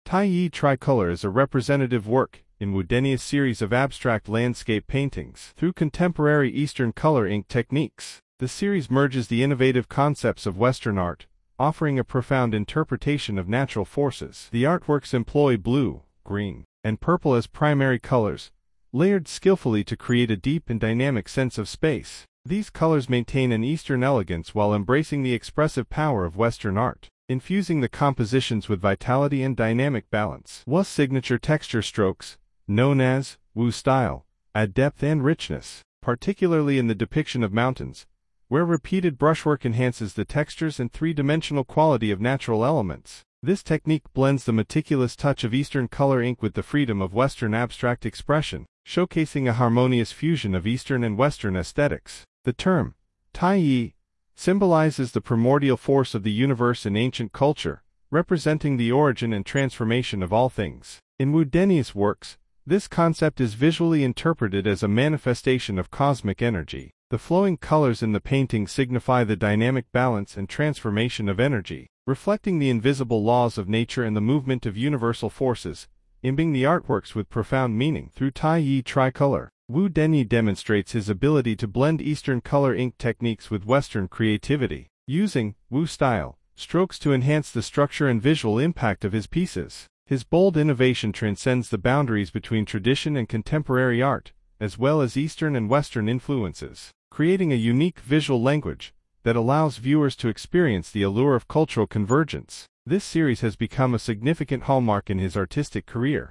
Taiyi Tricolor is a representative work in Wu Denia's series of abstract landscape paintings through contemporary Eastern color ink techniques. The series merges the innovative concepts of Western art, offering a profound interpretation of natural forces. The artworks employ blue, green, and purple as primary colors, layered skillfully to create a deep and dynamic sense of space. These colors maintain an Eastern elegance while embracing the expressive power of Western art, infusing the compositions with vitality and dynamic balance. Wu's signature texture strokes, known as Wu style, add depth and richness, particularly in the depiction of mountains, where repeated brushwork enhances the textures and three-dimensional quality of natural elements. This technique blends the meticulous touch of Eastern color ink with the freedom of Western abstract expression, showcasing a harmonious fusion of Eastern and Western aesthetics. The term Taiyi symbolizes the primordial force of the universe in ancient culture, representing the origin and transformation of all things. In Wu Denia's works, this concept is visually interpreted as a manifestation of cosmic energy. The flowing colors in the painting signify the dynamic balance and transformation of energy, reflecting the invisible laws of nature and the movement of universal forces, imbuing the artworks with profound meaning. Through Taiyi Tricolor, Wu Denia demonstrates his ability to blend Eastern color ink techniques with Western creativity, using Wu style strokes to enhance the structure and visual impact of his pieces. His bold innovation transcends the boundaries between tradition and contemporary art, as well as Eastern and Western influences, creating a unique visual language that allows viewers to experience the allure of cultural convergence. This series has become a significant hallmark in his artistic career,